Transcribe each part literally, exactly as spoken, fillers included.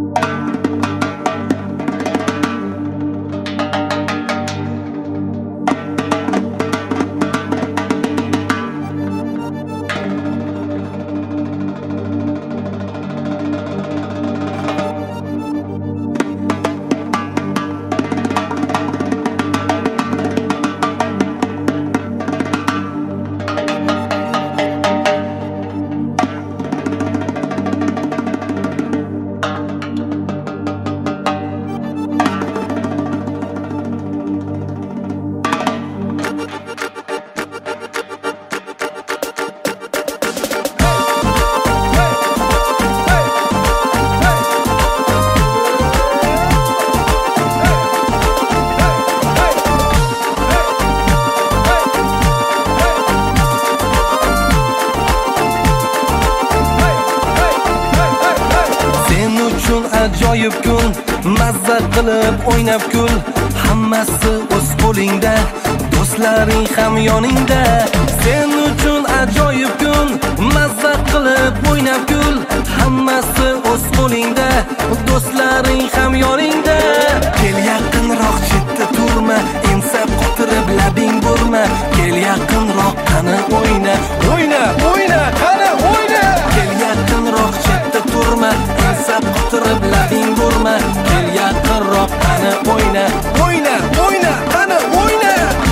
ajoyib kun, mazza qilib o'ynab kul. Hammasi o'z qo'lingda, do'stlaring ham yoningda. Sen uchun ajoyib kun, mazza qilib o'ynab kul. Hammasi o'z qo'lingda, do'stlaring ham yoningda. Kel yaqinroq, chetda turma, ensa qotirib labing burma. Kel yaqinroq, qani o'yna, o'yna, o'yna, qani o'yna. Kel yaqinroq, chetda turma, ensa qotirib labing burma. Kel yaqinroq, qani o'yna, o'yna, o'yna, qani o'yna.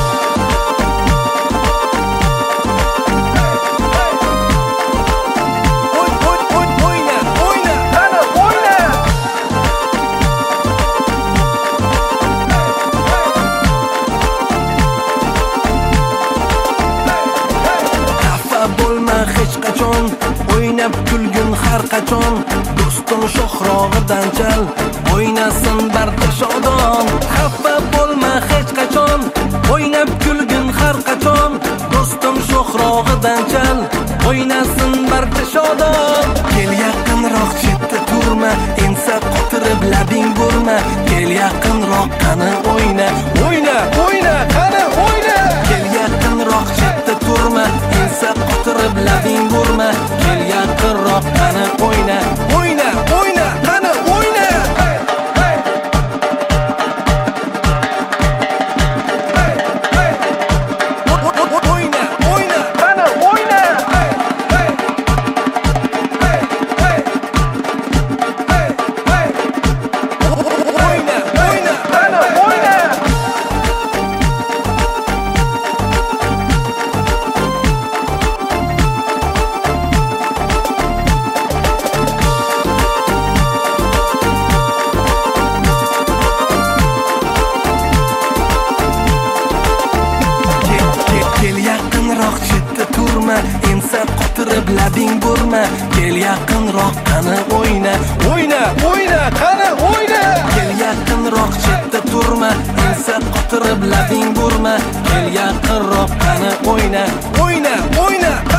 O'ynab kulgin har qachon, do'stim sho'xrog'idan chal, o'ynasin barcha shodon. Xafa bo'lma hech qachon, o'ynab kulgin har qachon, do'stim sho'xrog'idan chal, o'ynasin barcha shodon. Kel yaqinroq, chetda turma, ensa qotirib labing burma. Kel yaqinroq, qani o'yna, o'yna, o'yna, qani o'yna. Kel yaqinroq, chetda turma, ensa qotirib labing burma. Kel yaqinroq, qani o'yna, o'yna, o'yna, qani o'yna. Ensa qotirib labing burma. Kel yaqinroq, qani o'yna, o'yna, o'yna, qani o'yna. Kel yaqinroq, chetda turma, ensa qotirib labing burma. Kel yaqinroq, qani o'yna, o'yna, o'yna.